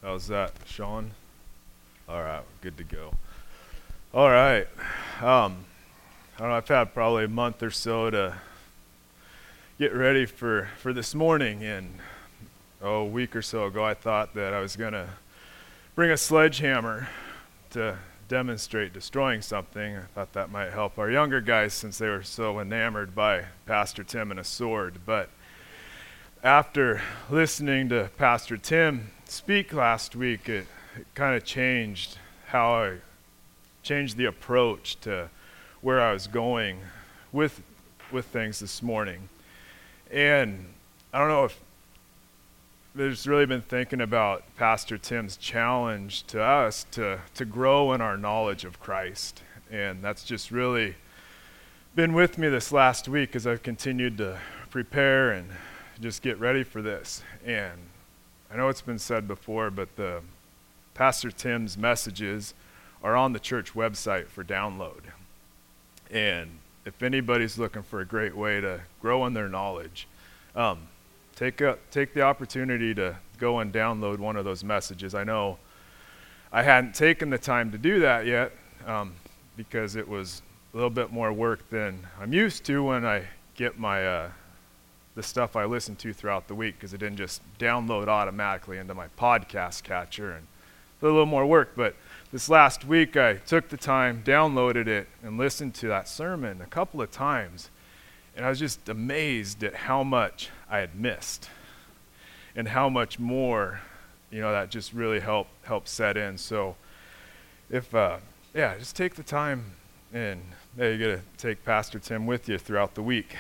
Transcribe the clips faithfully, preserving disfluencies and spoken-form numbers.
How's that, Sean? All right, good to go. All right. Um, I don't know, I've had probably a month or so to get ready for, for this morning, and oh, a week or so ago I thought that I was going to bring a sledgehammer to demonstrate destroying something. I thought that might help our younger guys since they were so enamored by Pastor Tim and a sword. But after listening to Pastor Tim speak last week, it, it kind of changed how I changed the approach to where I was going with with things this morning. And I don't know if there's really been thinking about Pastor Tim's challenge to us to to grow in our knowledge of Christ. And that's just really been with me this last week as I've continued to prepare and just get ready for this. And I know it's been said before, but the Pastor Tim's messages are on the church website for download. And if anybody's looking for a great way to grow in their knowledge, um, take a, take the opportunity to go and download one of those messages. I know I hadn't taken the time to do that yet um, because it was a little bit more work than I'm used to when I get my uh, the stuff I listen to throughout the week, because it didn't just download automatically into my podcast catcher, and a little more work. But this last week I took the time, downloaded it, and listened to that sermon a couple of times, and I was just amazed at how much I had missed and how much more, you know, that just really helped help set in. So if uh yeah, just take the time, and yeah, you gotta take Pastor Tim with you throughout the week.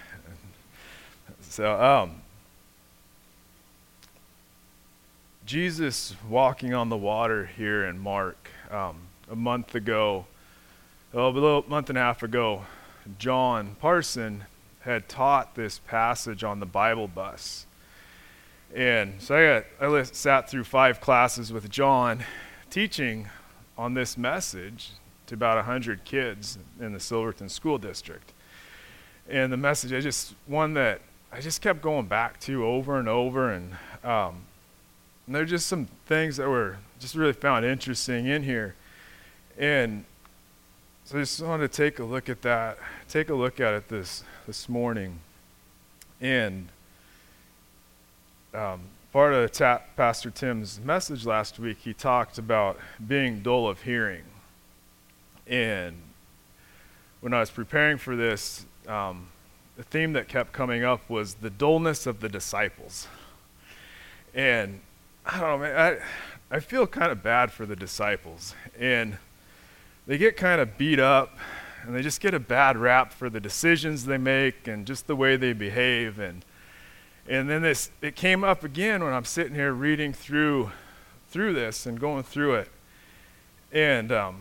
So, um, Jesus walking on the water here in Mark, um, a month ago, well, a little month and a half ago, John Parson had taught this passage on the Bible bus. And so I, got, I list, sat through five classes with John teaching on this message to about one hundred kids in the Silverton School District. And the message, I just, one that I just kept going back to over and over, and, um, and there are just some things that were just really found interesting in here. And so I just wanted to take a look at that, take a look at it this this morning. And um, part of ta- Pastor Tim's message last week, he talked about being dull of hearing. And when I was preparing for this, um, the theme that kept coming up was the dullness of the disciples. And I don't know, man, I, I feel kind of bad for the disciples. And they get kind of beat up, and they just get a bad rap for the decisions they make and just the way they behave. And and then this, it came up again when I'm sitting here reading through through this and going through it. And um,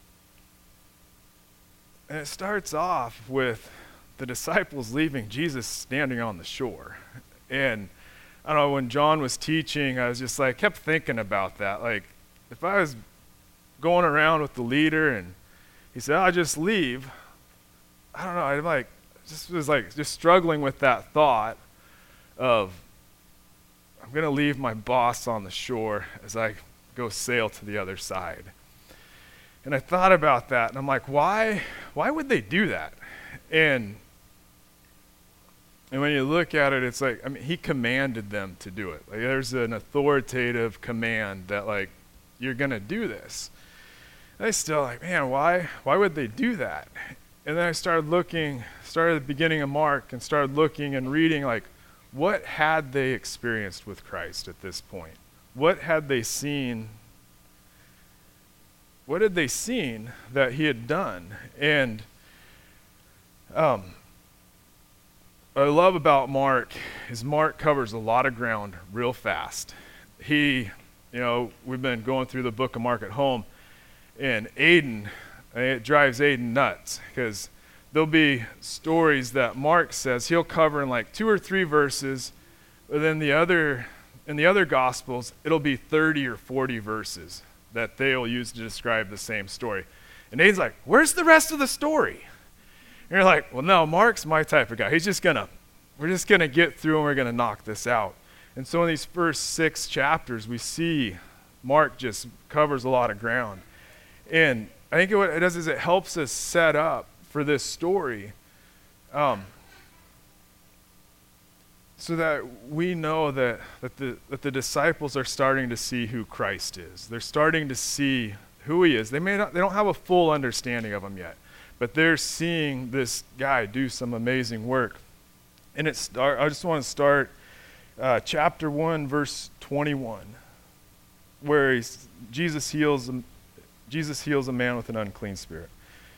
and it starts off with the disciples leaving Jesus standing on the shore. And I don't know, when John was teaching, I was just like, kept thinking about that. Like, if I was going around with the leader and he said, I'll just leave, I don't know, I like, just was like, just struggling with that thought of, I'm going to leave my boss on the shore as I go sail to the other side. And I thought about that, and I'm like, why, why would they do that? And And when you look at it, it's like, I mean, he commanded them to do it. Like, there's an authoritative command that, like, you're going to do this. And I still like, man, why why would they do that? And then I started looking, started at the beginning of Mark and started looking and reading, like, what had they experienced with Christ at this point? What had they seen? What had they seen that he had done? And um. what I love about Mark is Mark covers a lot of ground real fast. He, you know, we've been going through the book of Mark at home, and Aiden, it drives Aiden nuts, because there'll be stories that Mark says he'll cover in like two or three verses, but then the other, in the other Gospels, it'll be thirty or forty verses that they'll use to describe the same story. And Aiden's like, where's the rest of the story? And you're like, well, no, Mark's my type of guy. He's just going to, we're just going to get through and we're going to knock this out. And so in these first six chapters, we see Mark just covers a lot of ground. And I think what it does is it helps us set up for this story um, so that we know that, that, the, that the disciples are starting to see who Christ is. They're starting to see who he is. They may not, they don't have a full understanding of him yet, but they're seeing this guy do some amazing work. And it's, I just want to start uh, chapter one, verse twenty-one, where he's, Jesus heals Jesus heals a man with an unclean spirit.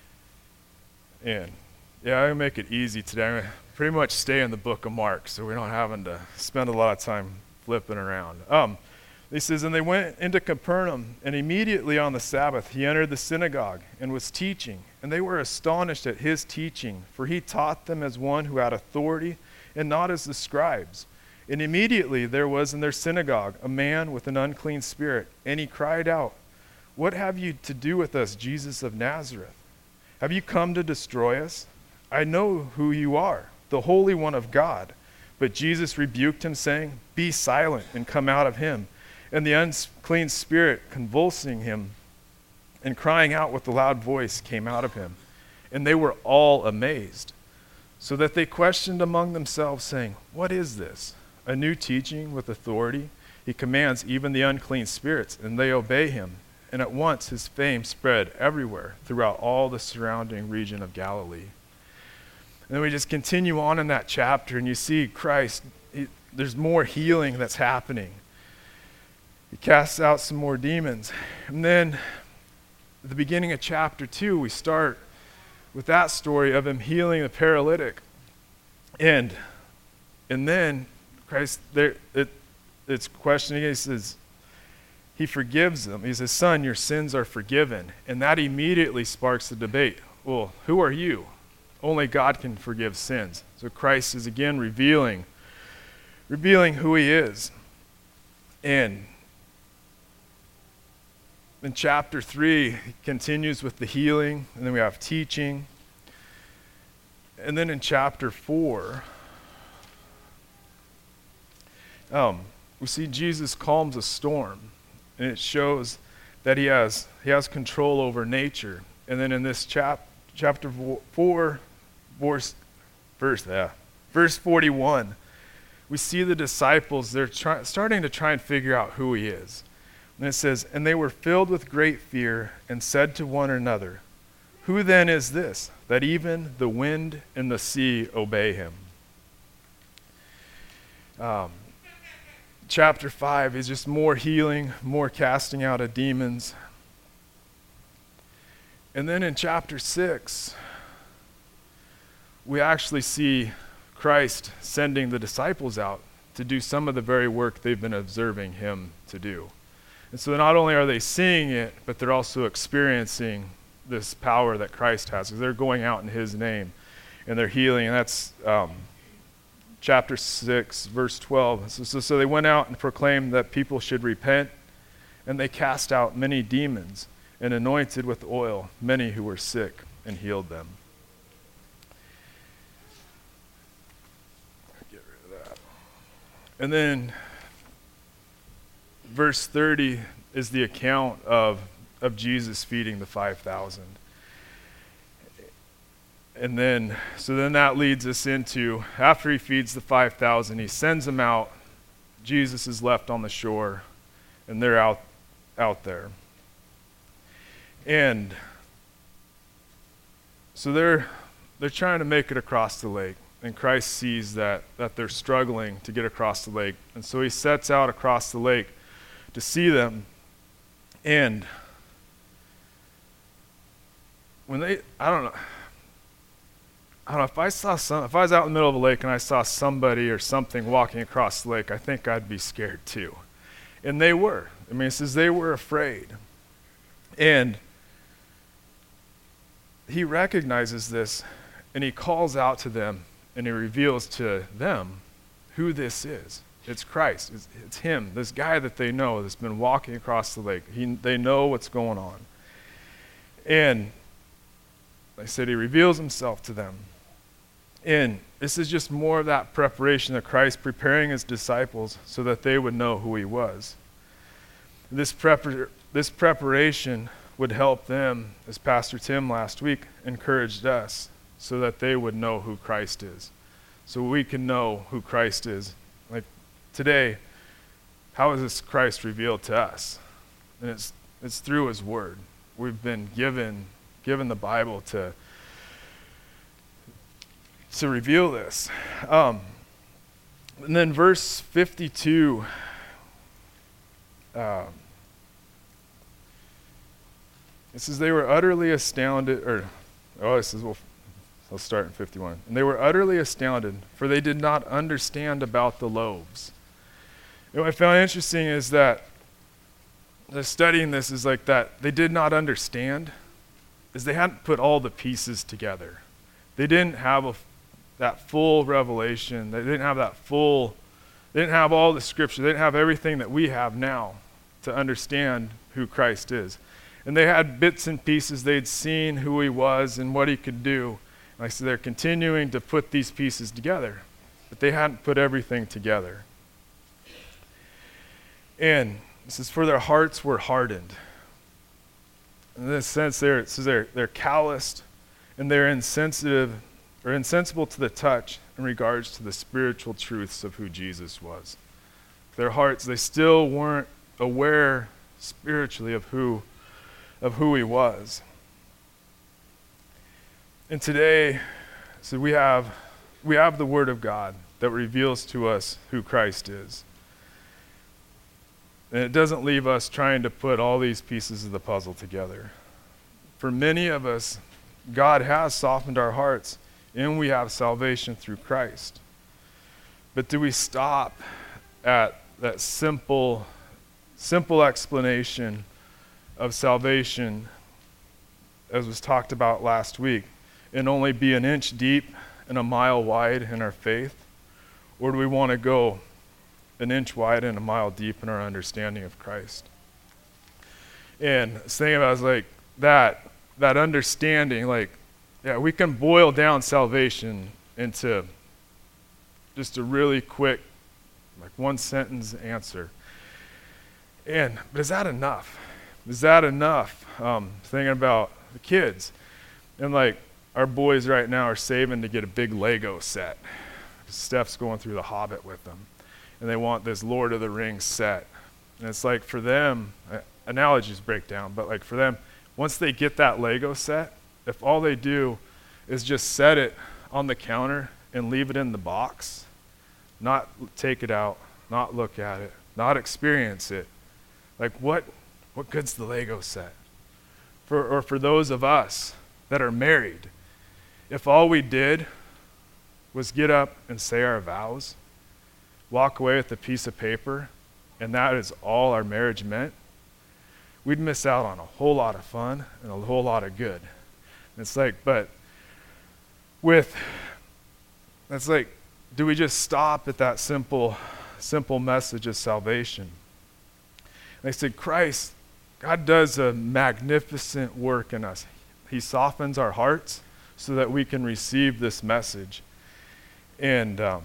And yeah, I'm gonna make it easy today. I'm gonna pretty much stay in the book of Mark, so we're not having to spend a lot of time flipping around. Um, he says, and they went into Capernaum, and immediately on the Sabbath he entered the synagogue and was teaching. And they were astonished at his teaching, for he taught them as one who had authority and not as the scribes. And immediately there was in their synagogue a man with an unclean spirit, and he cried out, what have you to do with us, Jesus of Nazareth? Have you come to destroy us? I know who you are, the Holy One of God. But Jesus rebuked him, saying, be silent and come out of him. And the unclean spirit, convulsing him and crying out with a loud voice, came out of him. And they were all amazed, so that they questioned among themselves, saying, what is this? A new teaching with authority? He commands even the unclean spirits, and they obey him. And at once his fame spread everywhere throughout all the surrounding region of Galilee. And then we just continue on in that chapter, and you see Christ, he, there's more healing that's happening. He casts out some more demons. And then at the beginning of chapter two, we start with that story of him healing the paralytic. And and then Christ, there it, it's questioning, he says, he forgives them. He says, son, your sins are forgiven. And that immediately sparks the debate. Well, who are you? Only God can forgive sins. So Christ is again revealing, revealing who he is. And in chapter three, he continues with the healing, and then we have teaching. And then in chapter four, um, we see Jesus calms a storm. And it shows that he has he has control over nature. And then in this chap chapter four, verse verse yeah, verse forty-one, we see the disciples. They're try, starting to try and figure out who he is. And it says, and they were filled with great fear and said to one another, who then is this, that even the wind and the sea obey him? Um, Chapter five is just more healing, more casting out of demons. And then in chapter six, we actually see Christ sending the disciples out to do some of the very work they've been observing him to do. And so not only are they seeing it, but they're also experiencing this power that Christ has, because they're going out in his name and they're healing. And that's um, chapter six, verse twelve. So, so, so they went out and proclaimed that people should repent, and they cast out many demons and anointed with oil many who were sick and healed them. Get rid of that. And then verse thirty is the account of, of Jesus feeding the five thousand. And then, so then that leads us into, after he feeds the five thousand, he sends them out. Jesus is left on the shore, and they're out, out there. And so they're they're trying to make it across the lake, and Christ sees that that they're struggling to get across the lake, and so he sets out across the lake to see them. And when they, I don't know. I don't know, if I saw some, if I was out in the middle of a lake and I saw somebody or something walking across the lake, I think I'd be scared too. And they were. I mean, it says they were afraid. And he recognizes this, and he calls out to them, and he reveals to them who this is. It's Christ. It's, it's him, this guy that they know that's been walking across the lake. He, they know what's going on. And like I said, he reveals himself to them. And this is just more of that preparation of Christ preparing his disciples so that they would know who he was. This prepar- this preparation would help them, as Pastor Tim last week encouraged us, so that they would know who Christ is. So we can know who Christ is. Like today, how is this Christ revealed to us? And it's it's through his word. We've been given given the Bible to to reveal this. Um, and then verse fifty-two, um, it says they were utterly astounded, or, oh, it says, well, I'll start in fifty-one. And they were utterly astounded, for they did not understand about the loaves. And what I found interesting is that the studying this is like that they did not understand, is they hadn't put all the pieces together. They didn't have a, that full revelation. They didn't have that full, they didn't have all the scripture. They didn't have everything that we have now to understand who Christ is. And they had bits and pieces. They'd seen who he was and what he could do. Like I said, they're continuing to put these pieces together, but they hadn't put everything together. And it says, for their hearts were hardened. In this sense, there it says they're they're calloused and they're insensitive or insensible to the touch in regards to the spiritual truths of who Jesus was. Their hearts, they still weren't aware spiritually of who of who he was. And today, so we have we have the Word of God that reveals to us who Christ is. And it doesn't leave us trying to put all these pieces of the puzzle together. For many of us, God has softened our hearts, and we have salvation through Christ. But do we stop at that simple, simple explanation of salvation, as was talked about last week, and only be an inch deep and a mile wide in our faith? Or do we want to go an inch wide and a mile deep in our understanding of Christ? And I was thinking about, I was like, that, that understanding, like, yeah, we can boil down salvation into just a really quick, like one sentence answer. And, but is that enough? Is that enough? Um, thinking about the kids. And like, our boys right now are saving to get a big Lego set. Steph's going through The Hobbit with them. And they want this Lord of the Rings set. And it's like for them, uh, analogies break down, but like for them, once they get that Lego set, if all they do is just set it on the counter and leave it in the box, not take it out, not look at it, not experience it, like what what good's the Lego set? For, or for those of us that are married, if all we did was get up and say our vows, walk away with a piece of paper, and that is all our marriage meant, we'd miss out on a whole lot of fun and a whole lot of good. And it's like, but with, that's like, do we just stop at that simple, simple message of salvation? And I said, Christ, God does a magnificent work in us. He softens our hearts so that we can receive this message. And, um,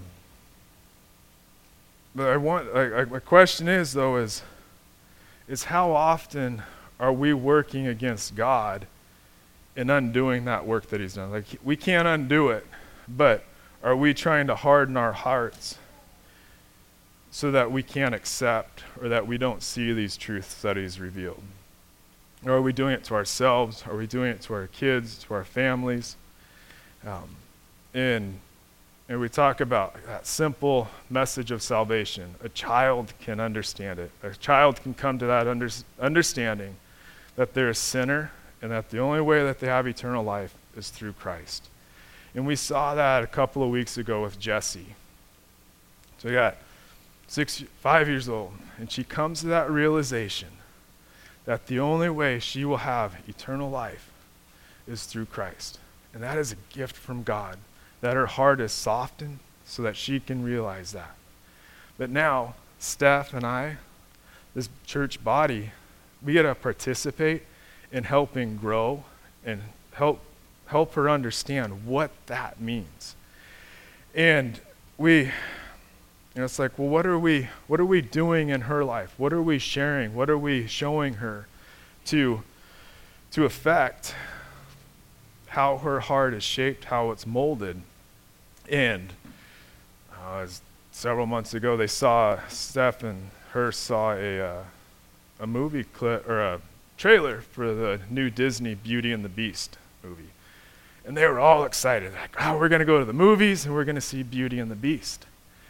But I want, I, I, my question is though, is, is how often are we working against God in undoing that work that he's done? Like, we can't undo it, but are we trying to harden our hearts so that we can't accept or that we don't see these truths that he's revealed? Or are we doing it to ourselves? Are we doing it to our kids, to our families? Um, and And we talk about that simple message of salvation. A child can understand it. A child can come to that under, understanding that they're a sinner and that the only way that they have eternal life is through Christ. And we saw that a couple of weeks ago with Jessie. So we got six, five years old, and she comes to that realization that the only way she will have eternal life is through Christ. And that is a gift from God, that her heart is softened so that she can realize that. But now, Steph and I, this church body, we get to participate in helping grow and help help her understand what that means. And we, And it's like, well, what are we what are we doing in her life? What are we sharing? What are we showing her to to affect how her heart is shaped, how it's molded? And uh, as several months ago, they saw Steph and her saw a uh, a movie clip or a trailer for the new Disney Beauty and the Beast movie, and they were all excited, like, "Oh, we're gonna go to the movies and we're gonna see Beauty and the Beast."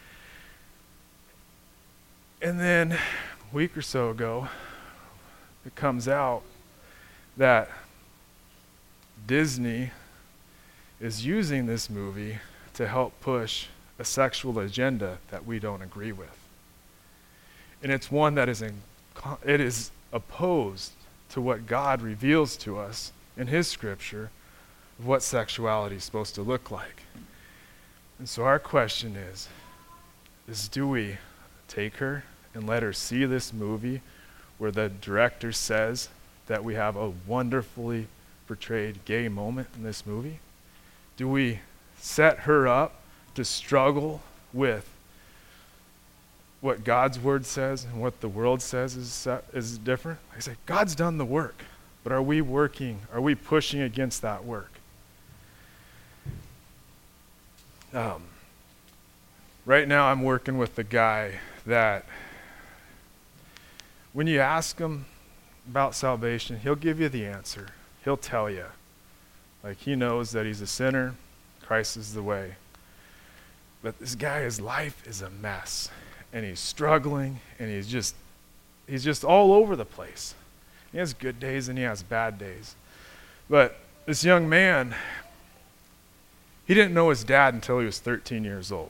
And then a week or so ago, it comes out that Disney is using this movie to help push a sexual agenda that we don't agree with. And it's one that is in, it is opposed to what God reveals to us in his scripture of what sexuality is supposed to look like. And so our question is, is do we take her and let her see this movie where the director says that we have a wonderfully portrayed gay moment in this movie? Do we set her up to struggle with what God's word says and what the world says is set, is different? I say, God's done the work, but are we working, are we pushing against that work? Um, right now I'm working with a guy that when you ask him about salvation, he'll give you the answer. He'll tell you. Like, he knows that he's a sinner, Christ is the way. But this guy, his life is a mess. And he's struggling, and he's just he's just all over the place. He has good days and he has bad days. But this young man, he didn't know his dad until he was thirteen years old.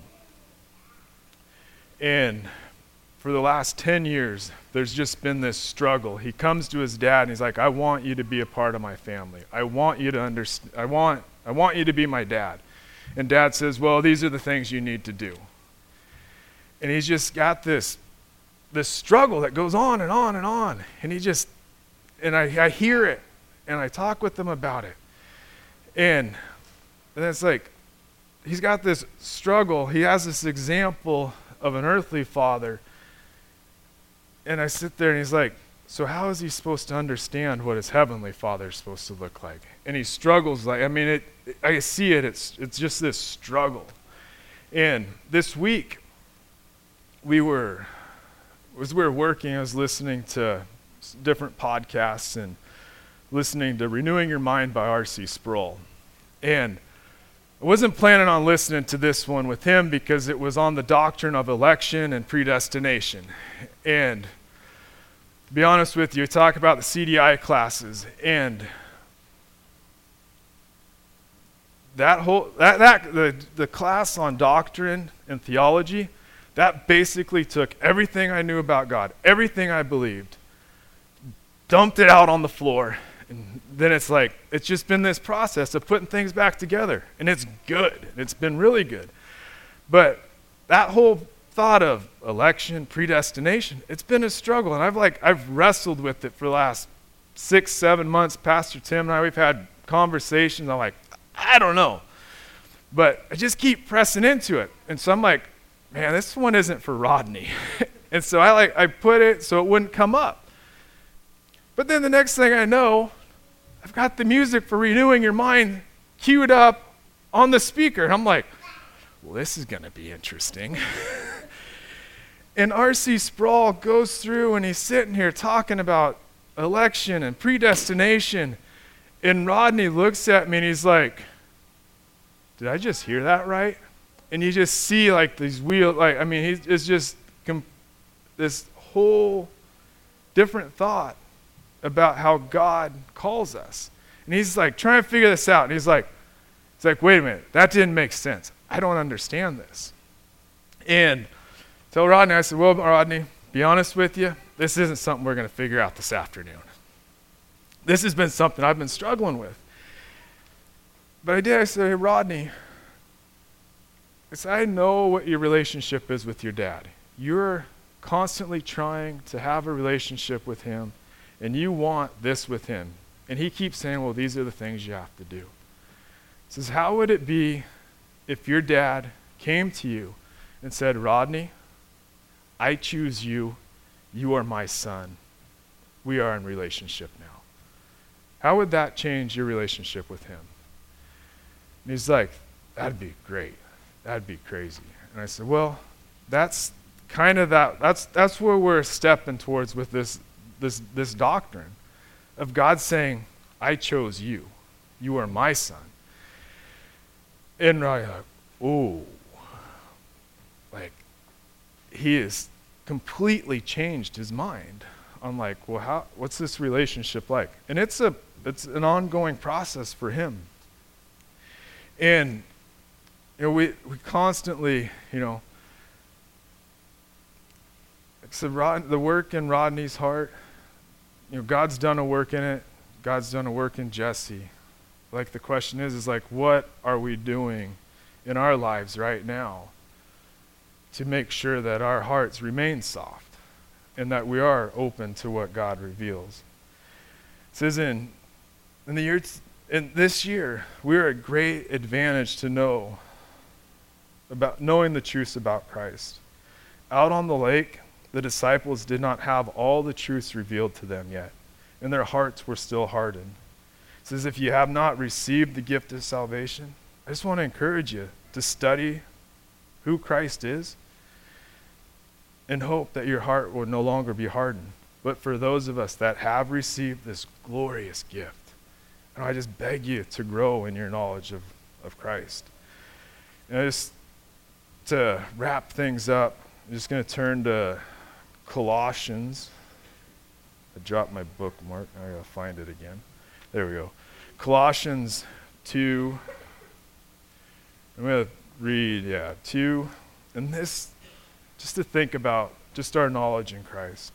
And for the last ten years, there's just been this struggle. He comes to his dad and he's like, I want you to be a part of my family. I want you to understand, I want, I want you to be my dad. And dad says, well, these are the things you need to do. And he's just got this, this struggle that goes on and on and on. And he just, and I, I hear it and I talk with him about it. And, and it's like, he's got this struggle. He has this example of an earthly father. And I sit there and he's like, so how is he supposed to understand what his heavenly father is supposed to look like? And he struggles like, I mean, it, it, I see it, it's it's just this struggle. And this week, we were, as we were working, I was listening to different podcasts and listening to Renewing Your Mind by R C Sproul. And I wasn't planning on listening to this one with him because it was on the doctrine of election and predestination. And to be honest with you, talk about the C D I classes, and that whole that that the the class on doctrine and theology, that basically took everything I knew about God, everything I believed, dumped it out on the floor. And then it's like, it's just been this process of putting things back together. And it's good. It's been really good. But that whole thought of election, predestination, it's been a struggle. And I've like, I've wrestled with it for the last six, seven months. Pastor Tim and I, we've had conversations. I'm like, I don't know. But I just keep pressing into it. And so I'm like, man, this one isn't for Rodney. And so I like, I put it so it wouldn't come up. But then the next thing I know, I've got the music for Renewing Your Mind queued up on the speaker. And I'm like, well, this is going to be interesting. And R C Sproul goes through and he's sitting here talking about election and predestination. And Rodney looks at me and he's like, did I just hear that right? And you just see like these wheels, like, I mean, he's, it's just com- this whole different thought about how God calls us. And he's like trying to figure this out. And he's like, he's like, wait a minute, that didn't make sense. I don't understand this. And tell Rodney, I said, well, Rodney, be honest with you, this isn't something we're going to figure out this afternoon. This has been something I've been struggling with. But I did, I said, hey, Rodney, I said, I know what your relationship is with your dad. You're constantly trying to have a relationship with him, and you want this with him. And he keeps saying, well, these are the things you have to do. He says, how would it be if your dad came to you and said, Rodney, I choose you. You are my son. We are in relationship now. How would that change your relationship with him? And he's like, that'd be great. That'd be crazy. And I said, well, that's kind of that, that's that's where we're stepping towards with this this this doctrine of God saying, I chose you. You are my son. And I'm like, oh, like he has completely changed his mind. I'm like, well, how? What's this relationship like? And it's a it's an ongoing process for him. And you know, we we constantly, you know, so Rod, the work in Rodney's heart, you know, God's done a work in it. God's done a work in Jesse. Like the question is, is like, what are we doing in our lives right now to make sure that our hearts remain soft and that we are open to what God reveals? It says in in the year t- in this year, we're at great advantage to know about knowing the truths about Christ. Out on the lake, the disciples did not have all the truths revealed to them yet, and their hearts were still hardened. It says, if you have not received the gift of salvation, I just want to encourage you to study who Christ is and hope that your heart will no longer be hardened. But for those of us that have received this glorious gift, and I just beg you to grow in your knowledge of, of Christ. And I just, to wrap things up, I'm just going to turn to Colossians. I dropped my bookmark. I gotta find it again. There we go. Colossians two. I'm going to read, yeah, two. And this, just to think about just our knowledge in Christ.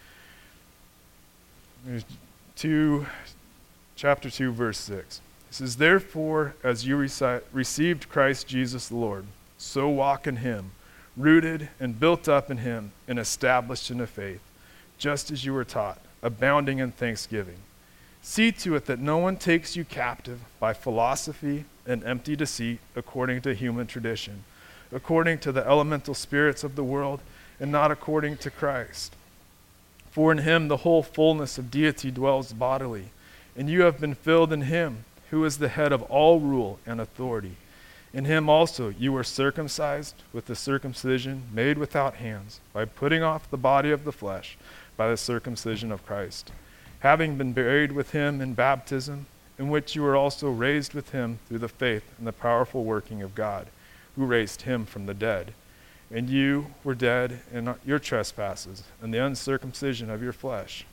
There's two, chapter two, verse six. It says, therefore, as you reci- received Christ Jesus the Lord, so walk in him, rooted and built up in him and established in the faith, just as you were taught, abounding in thanksgiving. See to it that no one takes you captive by philosophy and empty deceit according to human tradition, according to the elemental spirits of the world, and not according to Christ. For in him the whole fullness of deity dwells bodily, and you have been filled in him, who is the head of all rule and authority. In him also you were circumcised with the circumcision made without hands, by putting off the body of the flesh by the circumcision of Christ, having been buried with him in baptism, in which you were also raised with him through the faith and the powerful working of God, who raised him from the dead. And you were dead in your trespasses and the uncircumcision of your flesh.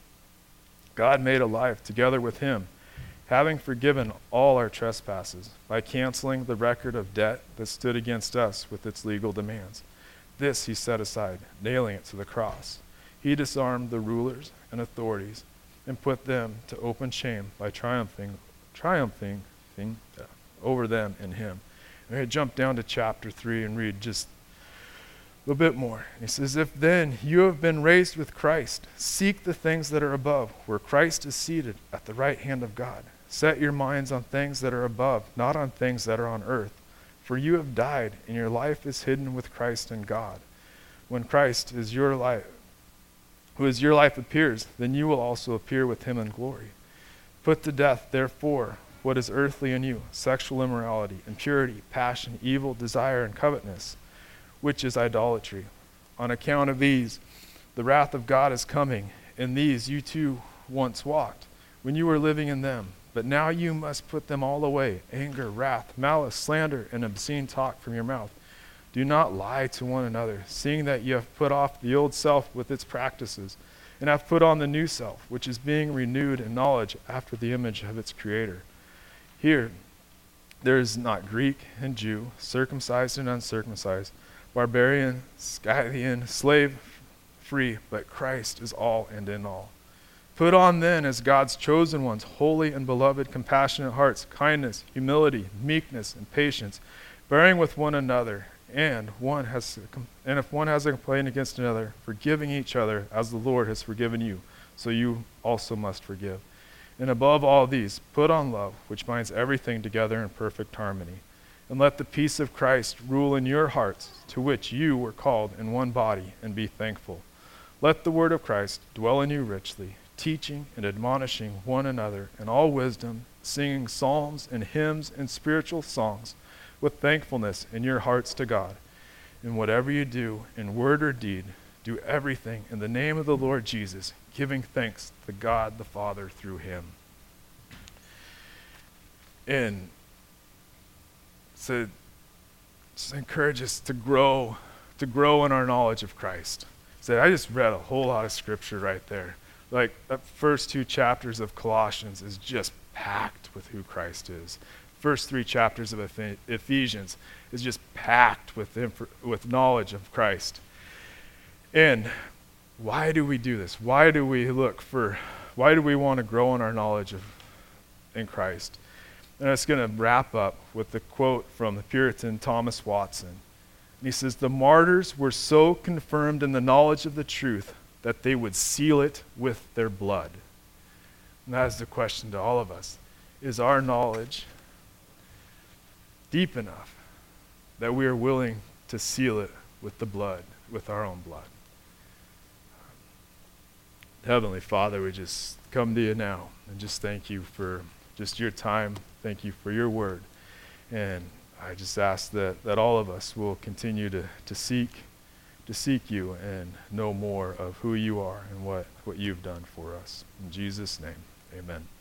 God made alive together with him, having forgiven all our trespasses by canceling the record of debt that stood against us with its legal demands. This he set aside, nailing it to the cross. He disarmed the rulers and authorities and put them to open shame by triumphing, triumphing thing, uh, over them in him. I'm going to jump down to chapter three and read just a little bit more. He says, if then you have been raised with Christ, seek the things that are above, where Christ is seated at the right hand of God. Set your minds on things that are above, not on things that are on earth. For you have died, and your life is hidden with Christ in God. When Christ is your life, who is your life appears, then you will also appear with him in glory. Put to death, therefore, what is earthly in you, sexual immorality, impurity, passion, evil, desire, and covetousness, which is idolatry. On account of these, the wrath of God is coming. In these you too once walked, when you were living in them. But now you must put them all away, anger, wrath, malice, slander, and obscene talk from your mouth. Do not lie to one another, seeing that you have put off the old self with its practices, and have put on the new self, which is being renewed in knowledge after the image of its creator. Here, there is not Greek and Jew, circumcised and uncircumcised, barbarian, Scythian, slave, free, but Christ is all and in all. Put on then, as God's chosen ones, holy and beloved, compassionate hearts, kindness, humility, meekness, and patience, bearing with one another, and one has, and if one has a complaint against another, forgiving each other as the Lord has forgiven you, so you also must forgive. And above all these, put on love, which binds everything together in perfect harmony. And let the peace of Christ rule in your hearts, to which you were called in one body, and be thankful. Let the word of Christ dwell in you richly, teaching and admonishing one another in all wisdom, singing psalms and hymns and spiritual songs with thankfulness in your hearts to God. And whatever you do, in word or deed, do everything in the name of the Lord Jesus, giving thanks to God the Father through him. And so just encourage us to grow, to grow in our knowledge of Christ. So I just read a whole lot of scripture right there. Like that first two chapters of Colossians is just packed with who Christ is. First three chapters of Ephesians is just packed with inf- with knowledge of Christ. And why do we do this? Why do we look for, why do we want to grow in our knowledge of in Christ? And it's going to wrap up with the quote from the Puritan Thomas Watson. And he says, "The martyrs were so confirmed in the knowledge of the truth that they would seal it with their blood." And that is the question to all of us. Is our knowledge deep enough that we are willing to seal it with the blood, with our own blood? Heavenly Father, we just come to you now and just thank you for just your time. Thank you for your word. And I just ask that, that all of us will continue to, to seek to seek you and know more of who you are and what, what you've done for us. In Jesus' name, amen.